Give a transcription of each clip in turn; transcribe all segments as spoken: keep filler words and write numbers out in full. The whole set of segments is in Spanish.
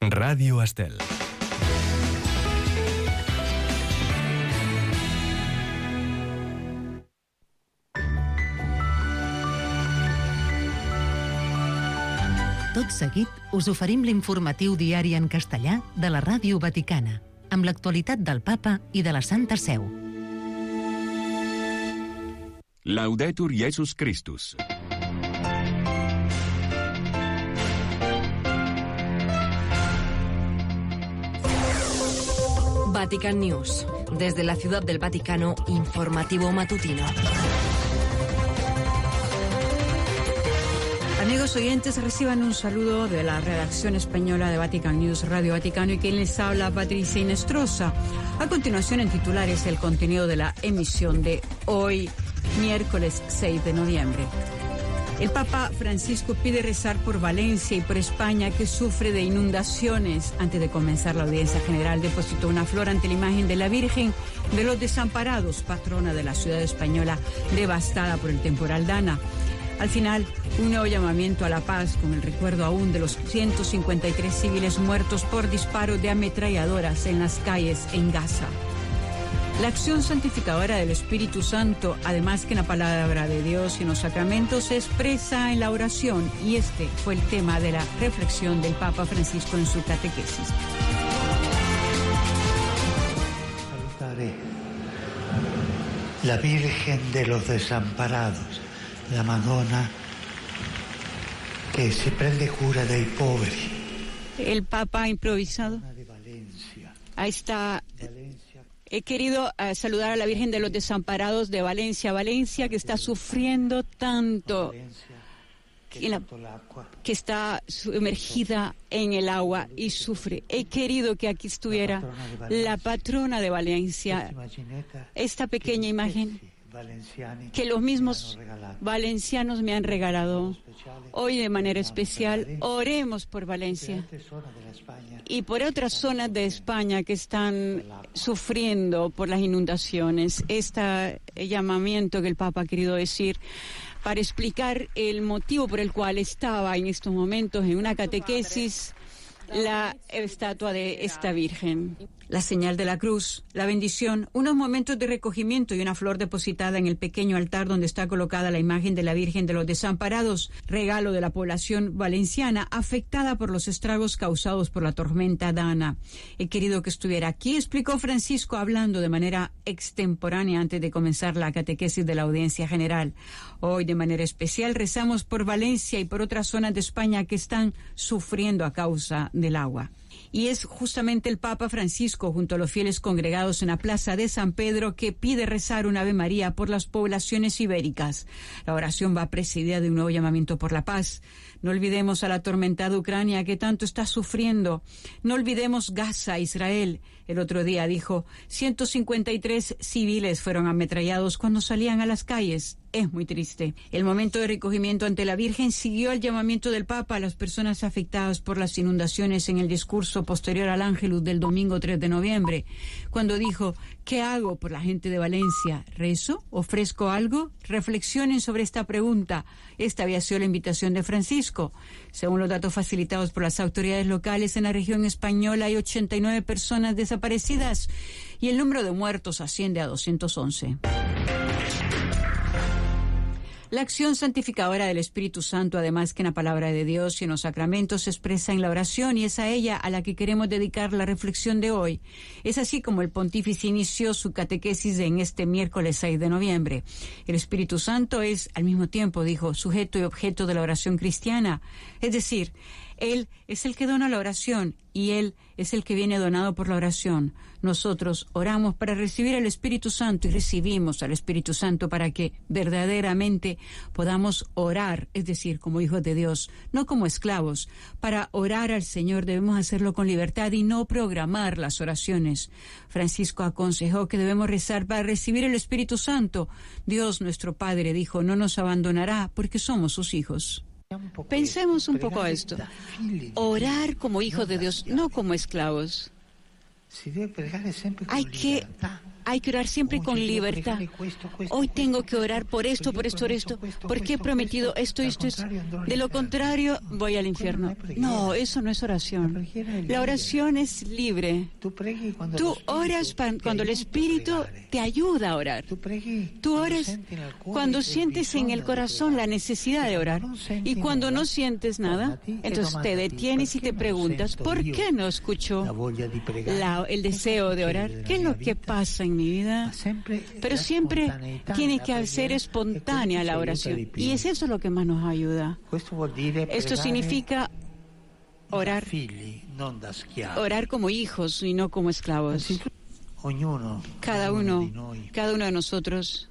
Radio Estel. Tot seguit us oferim l'informatiu diari en castellà de la Ràdio Vaticana, amb l'actualitat del Papa i de la Santa Seu. Laudetur Jesus Christus. Vatican News. Desde la Ciudad del Vaticano, informativo matutino. Amigos oyentes, reciban un saludo de la redacción española de Vatican News, Radio Vaticano, y quien les habla, Patricia Inestrosa. A continuación, en titulares, el contenido de la emisión de hoy, miércoles seis de noviembre. El Papa Francisco pide rezar por Valencia y por España, que sufre de inundaciones. Antes de comenzar la audiencia general, depositó una flor ante la imagen de la Virgen de los Desamparados, patrona de la ciudad española devastada por el temporal Dana. Al final, un nuevo llamamiento a la paz, con el recuerdo aún de los ciento cincuenta y tres civiles muertos por disparo de ametralladoras en las calles en Gaza. La acción santificadora del Espíritu Santo, además que en la palabra de Dios y en los sacramentos, se expresa en la oración, y este fue el tema de la reflexión del Papa Francisco en su catequesis. Salutare la Virgen de los Desamparados, la Madonna que se prende cura dei poveri. El Papa ha improvisado. Ahí está. He querido uh, saludar a la Virgen de los Desamparados de Valencia, Valencia que está sufriendo tanto, que, la, que está sumergida en el agua y sufre. He querido que aquí estuviera la patrona de Valencia, esta pequeña imagen que los mismos valencianos me han regalado. Hoy de manera especial oremos por Valencia y por otras zonas de España que están sufriendo por las inundaciones. Este llamamiento que el Papa ha querido decir para explicar el motivo por el cual estaba en estos momentos en una catequesis la estatua de esta Virgen. La señal de la cruz, la bendición, unos momentos de recogimiento y una flor depositada en el pequeño altar donde está colocada la imagen de la Virgen de los Desamparados, regalo de la población valenciana afectada por los estragos causados por la tormenta Dana. He querido que estuviera aquí, explicó Francisco, hablando de manera extemporánea antes de comenzar la catequesis de la audiencia general. Hoy, de manera especial, rezamos por Valencia y por otras zonas de España que están sufriendo a causa del agua. Y es justamente el Papa Francisco, junto a los fieles congregados en la Plaza de San Pedro, que pide rezar un Ave María por las poblaciones ibéricas. La oración va precedida de un nuevo llamamiento por la paz. No olvidemos a la atormentada Ucrania que tanto está sufriendo. No olvidemos Gaza, Israel. El otro día dijo, ciento cincuenta y tres civiles fueron ametrallados cuando salían a las calles. Es muy triste. El momento de recogimiento ante la Virgen siguió el llamamiento del Papa a las personas afectadas por las inundaciones en el discurso posterior al Ángelus del domingo tres de noviembre, cuando dijo, ¿qué hago por la gente de Valencia? ¿Rezo? ¿Ofrezco algo? Reflexionen sobre esta pregunta. Esta había sido la invitación de Francisco. Según los datos facilitados por las autoridades locales, en la región española hay ochenta y nueve personas desaparecidas y el número de muertos asciende a doscientos once. La acción santificadora del Espíritu Santo, además que en la palabra de Dios y en los sacramentos, se expresa en la oración, y es a ella a la que queremos dedicar la reflexión de hoy. Es así como el pontífice inició su catequesis en este miércoles seis de noviembre. El Espíritu Santo es, al mismo tiempo, dijo, sujeto y objeto de la oración cristiana. Es decir, Él es el que dona la oración y Él es el que viene donado por la oración. Nosotros oramos para recibir al Espíritu Santo y recibimos al Espíritu Santo para que verdaderamente podamos orar, es decir, como hijos de Dios, no como esclavos. Para orar al Señor debemos hacerlo con libertad y no programar las oraciones. Francisco aconsejó que debemos rezar para recibir el Espíritu Santo. Dios, nuestro Padre, dijo, no nos abandonará porque somos sus hijos. Pensemos un poco a esto. Orar como hijos de Dios, no como esclavos. Hay que hay que orar siempre con libertad. Hoy tengo que orar por esto, por esto, por esto, porque he prometido esto, esto, esto. De lo contrario, voy al infierno. No, eso no es oración. La oración es libre. Tú oras cuando el Espíritu te ayuda a orar. Tú oras cuando sientes en el corazón la necesidad de orar. Y cuando no sientes nada, entonces te detienes y te preguntas, ¿por qué no escucho la, el deseo de orar? ¿Qué es lo que pasa en mi vida? Pero siempre tiene que ser espontánea la oración. Y es eso lo que más nos ayuda. Esto significa orar, orar como hijos y no como esclavos. Cada uno, cada uno de nosotros,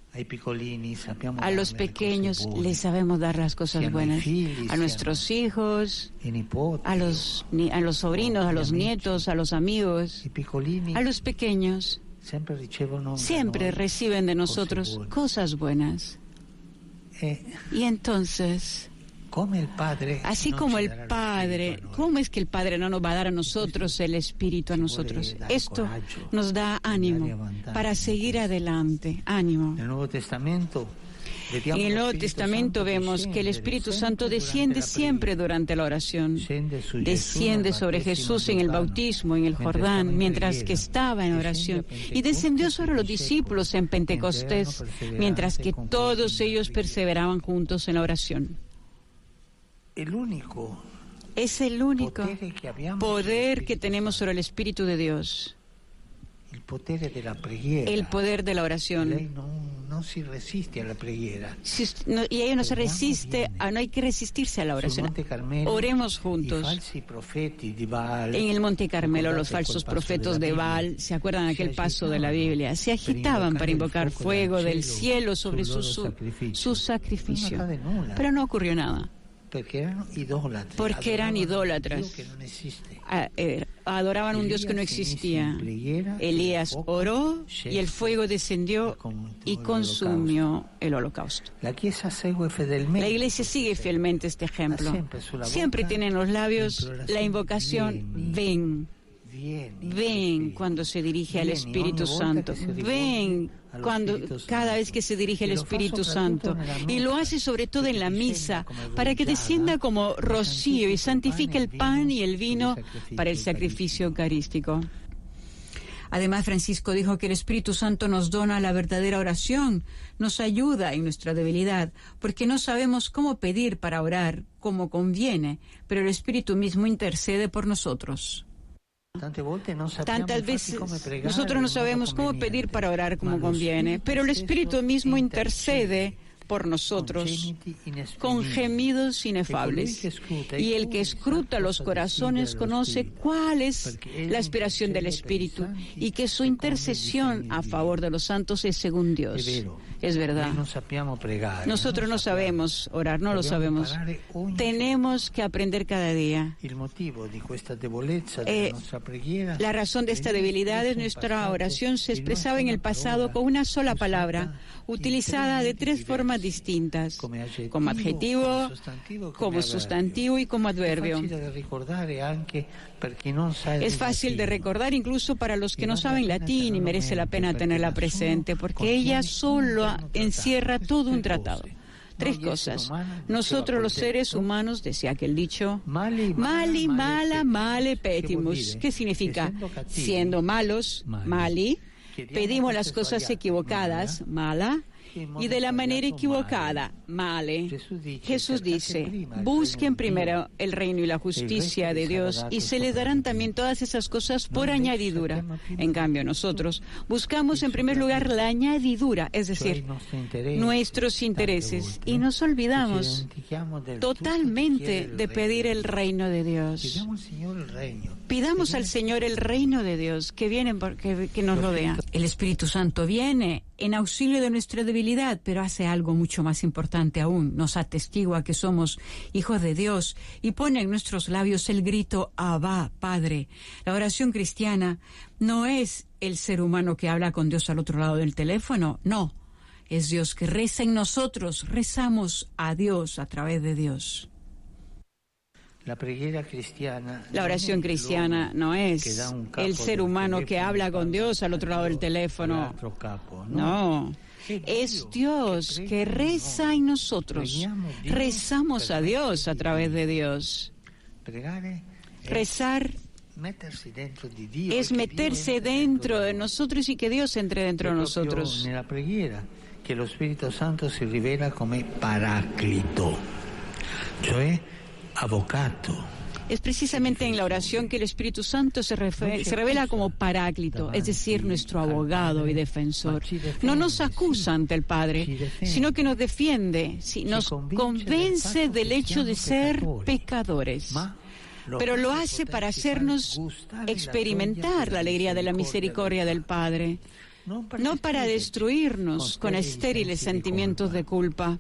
a los pequeños les sabemos dar las cosas buenas, a nuestros hijos, a los, a los sobrinos, a los nietos, a los amigos, a los pequeños. Siempre reciben de nosotros cosas buenas. Y entonces, así como el Padre, ¿cómo es que el Padre no nos va a dar a nosotros el Espíritu a nosotros? Esto nos da ánimo para seguir adelante, ánimo. En el Nuevo Testamento vemos que el Espíritu Santo desciende siempre durante la oración. Desciende sobre Jesús en el bautismo, en el Jordán, mientras que estaba en oración. Y descendió sobre los discípulos en Pentecostés, mientras que todos ellos perseveraban juntos en la oración. El único es el único poder que tenemos sobre el Espíritu de Dios. El poder de la preghiera. El poder de la oración. No, no se resiste a la preghiera. Si, no, y ella no se resiste, a, no hay que resistirse a la oración. Oremos juntos. En el Monte Carmelo, los falsos profetas de Baal, ¿se acuerdan de aquel paso de la Biblia? Se agitaban para invocar fuego del cielo sobre su, su, su sacrificio. Pero no ocurrió nada. Porque eran idólatras. Porque eran idólatras. A, eh, adoraban un Dios que no existía. Elías oró y el fuego descendió y consumió el holocausto. La Iglesia sigue fielmente este ejemplo. Siempre tiene en los labios la invocación, ven. Ven cuando se dirige al Espíritu Santo. Ven cuando cada vez que se dirige al Espíritu Santo. Y lo hace sobre todo en la misa, para que descienda como rocío y santifique el pan y el vino para el sacrificio eucarístico. Además, Francisco dijo que el Espíritu Santo nos dona la verdadera oración, nos ayuda en nuestra debilidad, porque no sabemos cómo pedir para orar como conviene, pero el Espíritu mismo intercede por nosotros. Tantas veces nosotros no sabemos cómo pedir para orar como conviene, pero el Espíritu mismo intercede por nosotros con gemidos inefables. Y el que escruta los corazones conoce cuál es la aspiración del Espíritu y que su intercesión a favor de los santos es según Dios. Es verdad. Nosotros no sabemos orar, no lo sabemos. Tenemos que aprender cada día. Eh, la razón de esta debilidad es nuestra oración se expresaba en el pasado con una sola palabra, utilizada de tres formas distintas, como adjetivo, como sustantivo y como adverbio. Es fácil de recordar incluso para los que no saben latín y merece la pena tenerla presente, porque ella solo encierra todo un tratado. Tres cosas. Nosotros los seres humanos, decía aquel dicho, mali, mala, male petimus. ¿Qué significa? Siendo malos, mali, pedimos las cosas equivocadas, mala, y de la manera equivocada, male. Jesús dice, busquen primero el reino y la justicia de Dios y se les darán también todas esas cosas por añadidura. En cambio, nosotros buscamos en primer lugar la añadidura, es decir, nuestros intereses, y nos olvidamos totalmente de pedir el reino de Dios. Pidamos al Señor el reino de Dios que viene porque, que nos rodea. El Espíritu Santo viene en auxilio de nuestra debilidad, pero hace algo mucho más importante aún. Nos atestigua que somos hijos de Dios y pone en nuestros labios el grito Abba, Padre. La oración cristiana no es el ser humano que habla con Dios al otro lado del teléfono, no. Es Dios que reza en nosotros, rezamos a Dios a través de Dios. La preghiera cristiana, La oración cristiana no es el ser humano que habla con Dios al otro lado del teléfono. No, es Dios que reza en nosotros. Rezamos a Dios a través de Dios. Rezar es meterse dentro de nosotros y que Dios entre dentro de nosotros. En la preghiera que el Espíritu Santo se revela como Paráclito, cioè avvocato. Es precisamente en la oración que el Espíritu Santo se, refe- se revela como Paráclito, es decir, nuestro abogado y defensor. No nos acusa ante el Padre, sino que nos defiende, sí, nos convence del hecho de ser pecadores. Pero lo hace para hacernos experimentar la alegría de la misericordia del Padre, no para destruirnos con estériles sentimientos de culpa.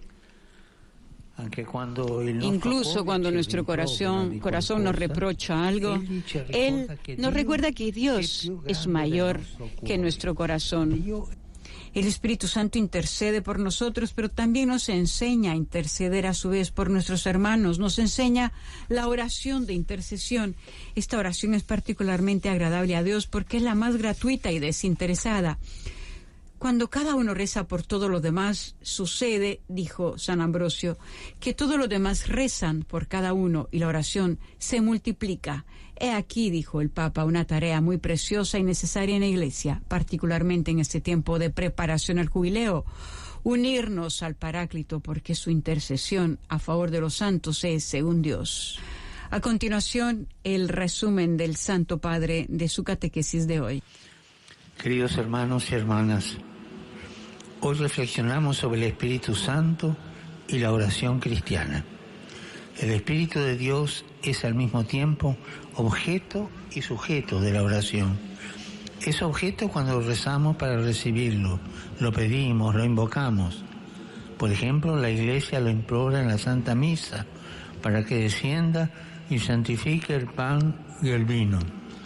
Incluso cuando nuestro corazón, corazón nos reprocha algo, Él nos recuerda que Dios es mayor que nuestro corazón. El Espíritu Santo intercede por nosotros, pero también nos enseña a interceder a su vez por nuestros hermanos. Nos enseña la oración de intercesión. Esta oración es particularmente agradable a Dios porque es la más gratuita y desinteresada. Cuando cada uno reza por todos los demás, sucede, dijo San Ambrosio, que todos los demás rezan por cada uno y la oración se multiplica. He aquí, dijo el Papa, una tarea muy preciosa y necesaria en la Iglesia, particularmente en este tiempo de preparación al jubileo, unirnos al Paráclito porque su intercesión a favor de los santos es según Dios. A continuación, el resumen del Santo Padre de su catequesis de hoy. Queridos hermanos y hermanas, hoy reflexionamos sobre el Espíritu Santo y la oración cristiana. El Espíritu de Dios es al mismo tiempo objeto y sujeto de la oración. Es objeto cuando rezamos para recibirlo, lo pedimos, lo invocamos. Por ejemplo, la Iglesia lo implora en la Santa Misa para que descienda y santifique el pan y el vino.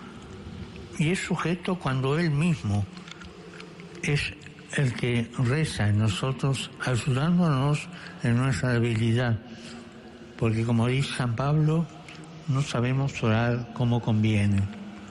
Y es sujeto cuando Él mismo es el que reza en nosotros, ayudándonos en nuestra debilidad. Porque como dice San Pablo, no sabemos orar como conviene.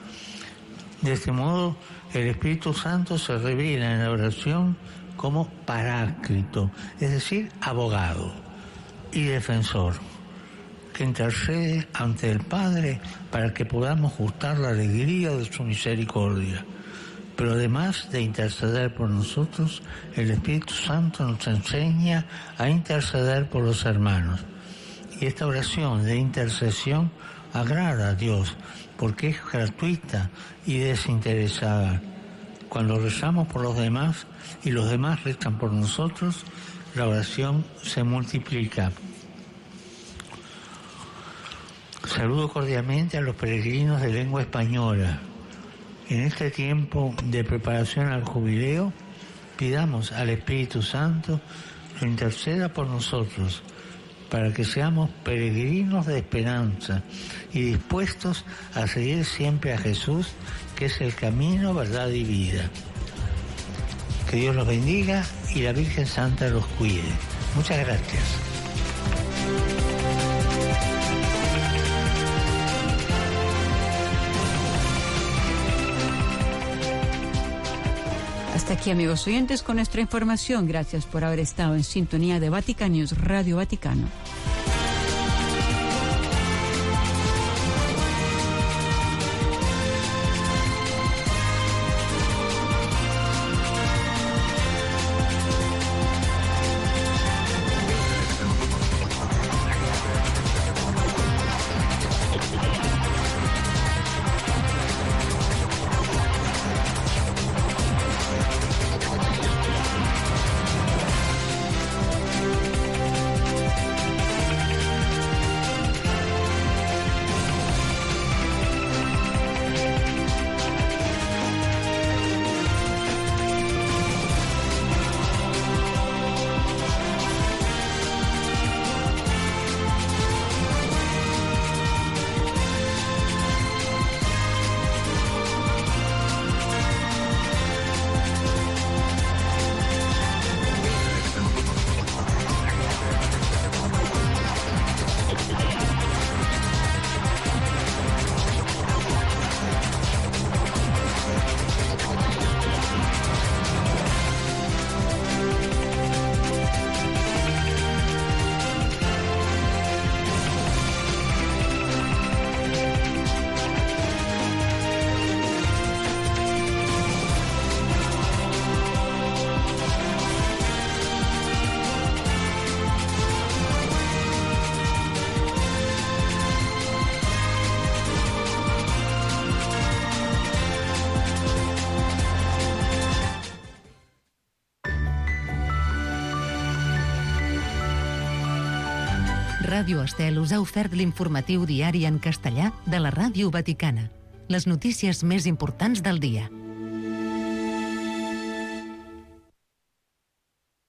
De este modo, el Espíritu Santo se revela en la oración como Paráclito, es decir, abogado y defensor, que intercede ante el Padre para que podamos gustar la alegría de su misericordia. Pero además de interceder por nosotros, el Espíritu Santo nos enseña a interceder por los hermanos. Y esta oración de intercesión agrada a Dios porque es gratuita y desinteresada. Cuando rezamos por los demás y los demás rezan por nosotros, la oración se multiplica. Saludo cordialmente a los peregrinos de lengua española. En este tiempo de preparación al jubileo, pidamos al Espíritu Santo que interceda por nosotros, para que seamos peregrinos de esperanza y dispuestos a seguir siempre a Jesús, que es el camino, verdad y vida. Que Dios los bendiga y la Virgen Santa los cuide. Muchas gracias. Hasta aquí, amigos oyentes, con nuestra información. Gracias por haber estado en sintonía de Vatican News, Radio Vaticano. Ràdio Estel us ha ofert l'informatiu diari en castellà de la Ràdio Vaticana. Les notícies més importants del dia.